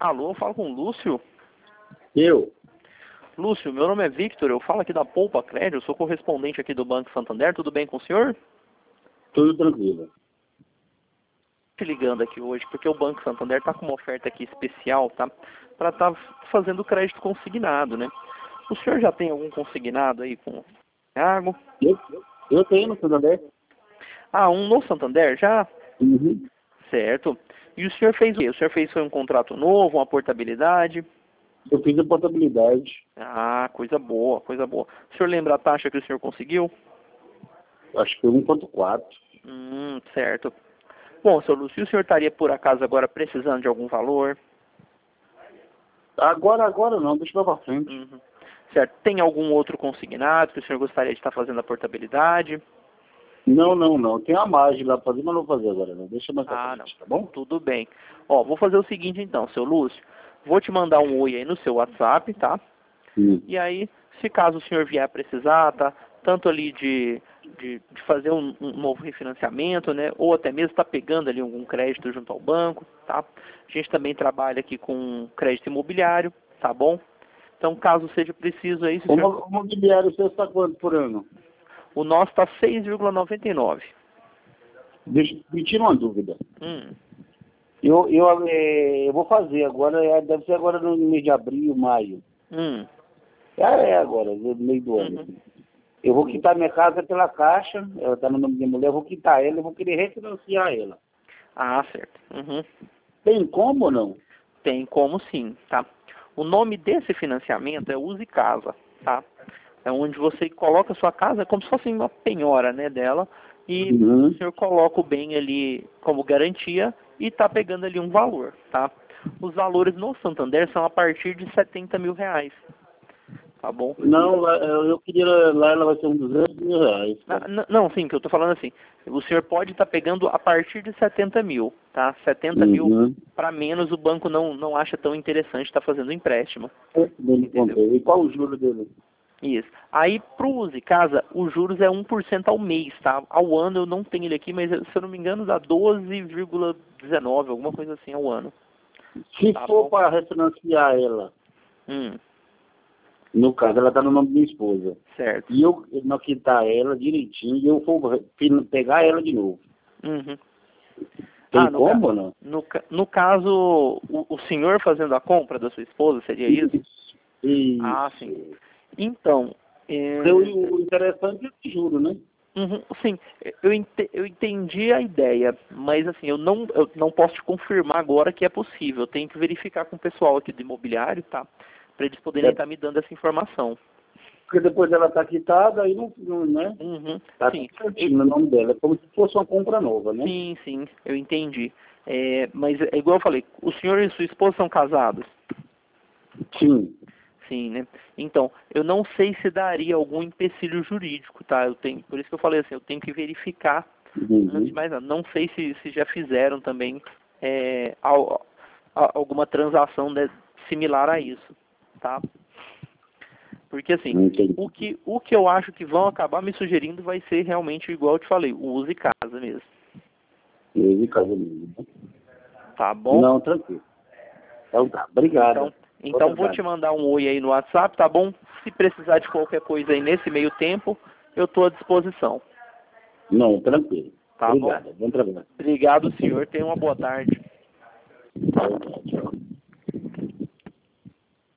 Alô, eu falo com o Lúcio. Eu? Lúcio, meu nome é Victor, eu falo aqui da Poupa Crédito, eu sou correspondente aqui do Banco Santander, tudo bem com o senhor? Tudo tranquilo. Te ligando aqui hoje, porque o Banco Santander está com uma oferta aqui especial, tá? Para estar fazendo crédito consignado, né? O senhor já tem algum consignado aí com Thiago? Eu tenho no Santander. Ah, um no Santander já? Uhum. Certo. E o senhor fez o quê? O senhor fez foi um contrato novo, uma portabilidade? Eu fiz a portabilidade. Ah, coisa boa, coisa boa. O senhor lembra a taxa que o senhor conseguiu? Acho que foi 1,4. Certo. Bom, seu Lúcio, o senhor estaria por acaso agora precisando de algum valor? Agora não, deixa eu pra frente. Certo. Tem algum outro consignado que o senhor gostaria de estar fazendo a portabilidade? Não. Tem a margem lá pra fazer, mas não vou fazer agora não. Deixa mais pra Não. frente, tá bom? Tudo bem. Ó, vou fazer o seguinte então, seu Lúcio. Vou te mandar um oi aí no seu WhatsApp, tá? E aí, se caso o senhor vier a precisar, tá? Tanto ali de fazer um novo refinanciamento, né? Ou até mesmo tá pegando ali algum crédito junto ao banco, tá? A gente também trabalha aqui com crédito imobiliário, tá bom? Então, caso seja preciso aí... O mobiliário seu está quanto por ano? O nosso está 6,99. Me tira uma dúvida. Hum. Eu vou fazer agora, deve ser agora no mês de abril, maio. Agora, no meio do ano. Eu vou quitar minha casa pela Caixa, ela está no nome da minha mulher, eu vou quitar ela, eu vou querer refinanciar ela. Ah, certo. Tem como ou não? Tem como sim, tá? O nome desse financiamento é Use Casa, tá? É onde você coloca a sua casa como se fosse uma penhora, né, dela, e o senhor coloca o bem ali como garantia e está pegando ali um valor, tá? Os valores no Santander são a partir de R$ 70.000, tá bom? Não, eu queria, lá ela vai ser uns R$ 200.000. Não, sim, que eu tô falando assim, o senhor pode estar pegando a partir de 70.000, tá? 70.000 para menos o banco não acha tão interessante estar fazendo empréstimo. E qual o juro dele? Isso. Aí, pro Use Casa, os juros é 1% ao mês, tá? Ao ano eu não tenho ele aqui, mas se eu não me engano dá 12,19, alguma coisa assim ao ano. Se for para refinanciar ela, no caso, ela está no nome da minha esposa. Certo. E eu não quitar ela direitinho e eu for pegar ela de novo. Tem como ou não? No caso, o senhor fazendo a compra da sua esposa, seria isso? Isso. Ah, sim. Então... O interessante é o juro, né? Sim, eu entendi a ideia, mas assim, eu não posso te confirmar agora que é possível. Eu tenho que verificar com o pessoal aqui do imobiliário, tá? Para eles poderem estar me dando essa informação. Porque depois ela está quitada, aí não né? Tá Sim. no nome dela, é como se fosse uma compra nova, né? Sim, eu entendi. Mas é igual eu falei, o senhor e sua esposa são casados? Sim. Sim, né? Então, eu não sei se daria algum empecilho jurídico, tá? Por isso que eu falei assim, eu tenho que verificar antes de mais nada. Não sei se já fizeram também alguma transação similar a isso, tá? Porque assim, o que eu acho que vão acabar me sugerindo vai ser realmente igual eu te falei, o Use Casa mesmo. Use Casa mesmo. Tá bom? Não, tranquilo. Então tá, obrigado. Então vou te mandar um oi aí no WhatsApp, tá bom? Se precisar de qualquer coisa aí nesse meio tempo, eu estou à disposição. Não, tranquilo. Tá obrigado. bom? Bom trabalho. Obrigado, senhor. Tenha uma boa tarde. Tchau.